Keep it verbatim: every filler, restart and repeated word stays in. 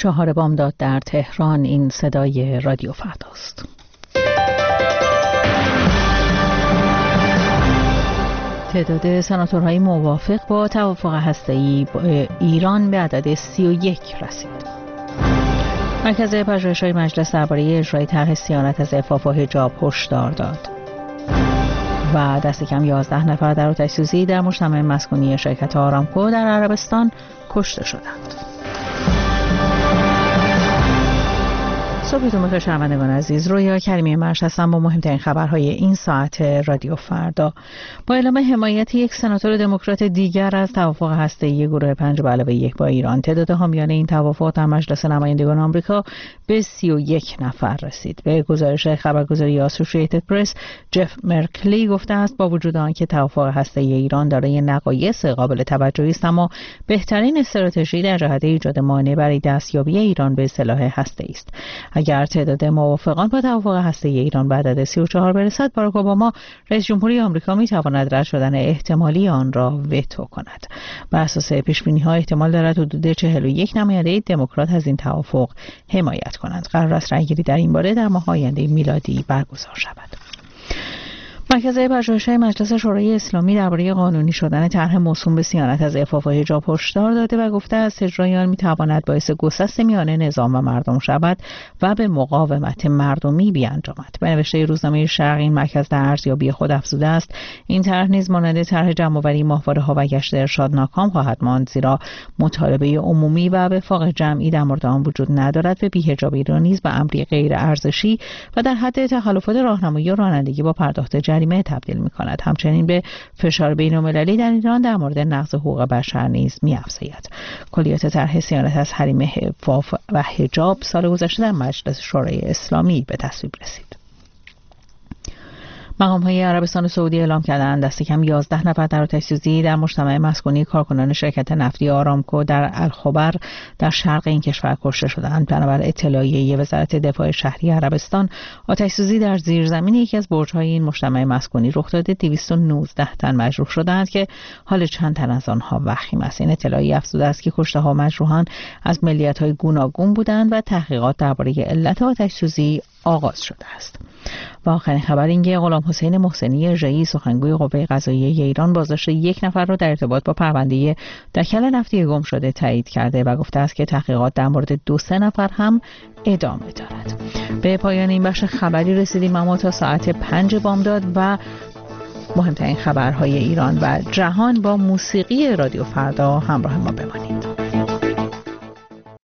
چهار بامداد در تهران. این صدای رادیو فرداست. تعداد سناتورهای موافق با توافق هسته‌ای ایران به عدد سی و یک رسید. مرکز پژوهش‌های مجلس درباره اجرای طرح صیانت از عفاف و حجاب هشدار داد. و دست کم یازده نفر در آتش‌سوزی در مجتمع مسکونی شرکت آرامکو در عربستان کشته شدند. صبحتون بخیر شنوندگان عزیز. رویا کریمی مرش هستم با مهمترین خبرهای این ساعت رادیو فردا. با اعلام حمایت یک سناتور دموکرات دیگر از توافق هسته‌ای گروه پنج به علاوه یک با ایران، تعداد حامیان این توافق در مجلس نمایندگان آمریکا به سی و یک نفر رسید. به گزارش خبرگزاری آسوشییتد پرس، جف مرکلی گفته است با وجود آنکه توافق هسته‌ای ایران دارای نقایص قابل توجهی است، اما بهترین استراتژی در جهت ایجاد مانع برای دستیابی ایران به سلاح هسته‌ای است. اگر تعداد موافقان با توافق هسته‌ای ایران به عدد سی و چهار برسد، باراک اوباما رئیس جمهوری آمریکا می‌تواند رد شدن احتمالی آن را وتو کند. بر اساس پیش‌بینی‌ها احتمال دارد حدود چهل و یک نماینده دموکرات از این توافق حمایت کنند. قرار است رأی‌گیری در این باره در ماه آینده میلادی برگزار شود. مرکز پژوهش‌های مجلس شورای اسلامی درباره قانونی شدن طرح موسوم به صیانت از عفاف و حجاب هشدار داده و گفته است اجرای آن می‌تواند باعث گسست میان نظام و مردم شود و به مقاومت مردمی بیانجامد. به نوشته روزنامه شرق، این مرکز در ارزیابی خود افزوده است این طرح نیز مانند طرح جمع‌آوری ماهواره‌ها و گشت ارشاد ناکام خواهد ماند، زیرا مطالبه عمومی و وفاق جمعی در مورد آن وجود ندارد و بی‌حجابی را نیز به امری غیر ارزشی و در حد تخلفات راهنمایی و رانندگی با پرداخت جریمه تبدیل می‌کند. همچنین به فشار بین‌المللی در ایران در مورد نقض حقوق بشر نیز می‌افزاید. کلیات طرح صیانت از حریم عفاف و حجاب سال گذشته در مجلس شورای اسلامی به تصویب رسید. مقام‌های عربستان سعودی اعلام کردند دست کم یازده نفر در آتش‌سوزی در مجتمع مسکونی کارکنان شرکت نفتی آرامکو در الخبر در شرق این کشور کشته شدند. بنابر اطلاعیه وزارت دفاع شهری عربستان، آتش‌سوزی در زیرزمین یکی از برج‌های این مجتمع مسکونی رخ داده. دویست و نوزده تن مجروح شدند که حال چند تن از آنها وخیم است. این اطلاعیه افزوده است که کشته‌ها مجروحان از ملیت‌های گوناگون بودند و تحقیقات درباره علت آتش‌سوزی آغاز شده است. و آخرین خبر این که غلام حسین محسنی ژئی، سخنگوی قوه قضاییه ایران، بازداشت یک نفر را در ارتباط با پرونده دکل نفتی گم شده تایید کرده و گفته است که تحقیقات در مورد دو سه نفر هم ادامه دارد. به پایان این بخش خبری رسیدیم، اما تا ساعت پنج بامداد و مهمترین خبرهای ایران و جهان با موسیقی رادیو فردا همراه ما بمانید.